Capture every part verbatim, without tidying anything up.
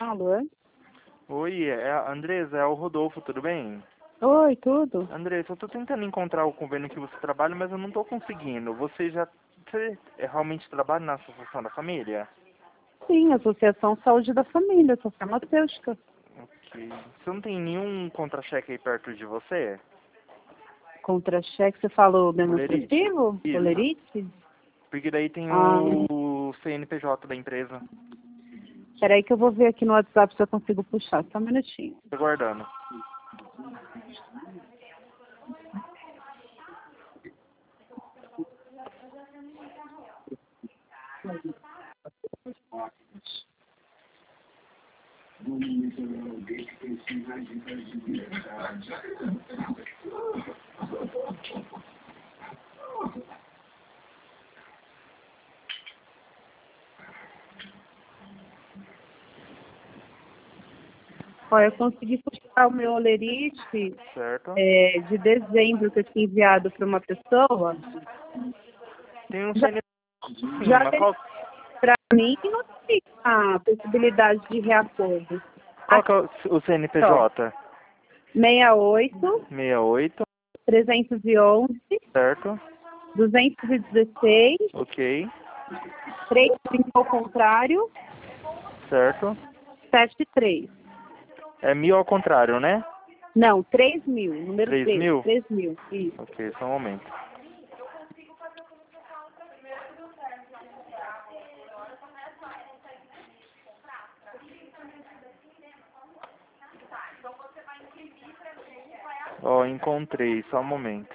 Alô? Oi, é a Andresa, é o Rodolfo, tudo bem? Oi, tudo? Andresa, eu tô tentando encontrar o convênio que você trabalha, mas eu não tô conseguindo. Você já você realmente trabalha na Associação da Família? Sim, Associação Saúde da Família, sou farmacêutica. Ok. Você não tem nenhum contra-cheque aí perto de você? Contra-cheque, você falou Olerite. demonstrativo? Isso. Olerite? Porque daí tem Ah, o C N P J da empresa. peraí que eu vou ver aqui no WhatsApp se eu consigo puxar, só um minutinho. Tô guardando. Olha, eu consegui puxar o meu Olerite Certo? é, de dezembro que eu tinha enviado para uma pessoa. Tem um Já, C N P J sim, já mas tem qual, para mim não tem a possibilidade de reacordo. qual Aqui, que é o o C N P ó, J? seis oito, sessenta e oito, trezentos e onze, certo? duzentos e dezesseis, Ok, três cinco ao contrário, certo? sete três. É mil ao contrário, né? Não, três mil, número Três três, mil? três mil, isso. Ok, só um momento. Ó, encontrei, só um momento.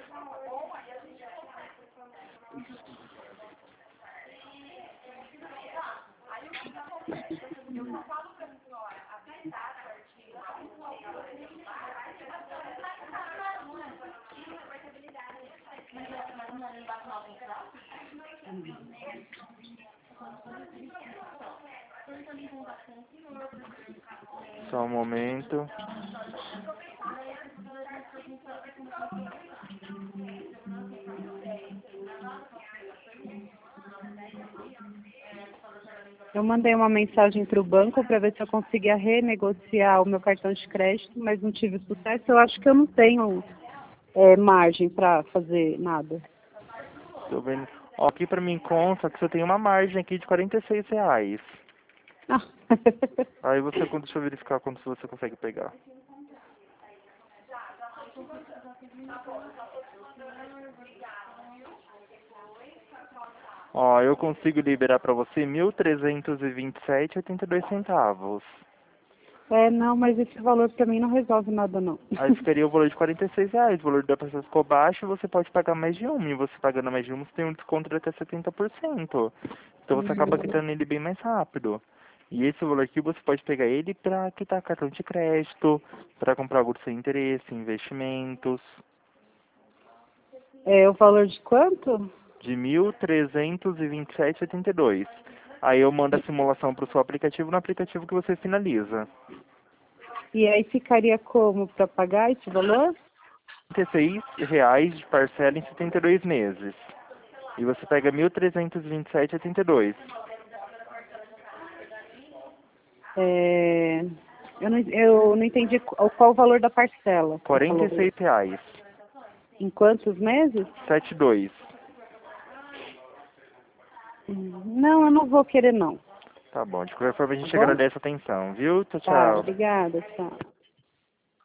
Só um momento. Eu mandei uma mensagem para o banco para ver se eu conseguia renegociar o meu cartão de crédito, mas não tive sucesso. Eu acho que eu não tenho é, margem para fazer nada. Tô vendo. Ó, aqui pra mim consta que você tem uma margem aqui de quarenta e seis reais. Ah. Aí você, deixa eu verificar quanto você consegue pegar. Ó, eu consigo liberar pra você mil trezentos e vinte e sete e oitenta e dois centavos. É, não, mas esse valor para mim não resolve nada, não. Aí ficaria o valor de quarenta e seis reais. O valor da pessoa ficou baixo e você pode pagar mais de uma. E você pagando mais de uma, você tem um desconto de até setenta por cento. Então você acaba Uhum. quitando ele bem mais rápido. E esse valor aqui você pode pegar ele para quitar cartão de crédito, para comprar algo do seu interesse, investimentos. É o valor de quanto? De mil trezentos e vinte e sete e oitenta e dois. Aí eu mando a simulação para o seu aplicativo no aplicativo que você finaliza. E aí ficaria como para pagar esse valor? trinta e seis reais de parcela em setenta e dois meses. E você pega mil trezentos e vinte e sete e oitenta e dois. É, eu, não, eu não entendi qual, qual o valor da parcela que você quarenta falou. e seis reais. Em quantos meses? setenta e dois. Hum, Não, eu não vou querer não. Tá bom, de qualquer forma a Tá gente bom? agradece a atenção, viu? Tchau, Tá, tchau. obrigada, tchau.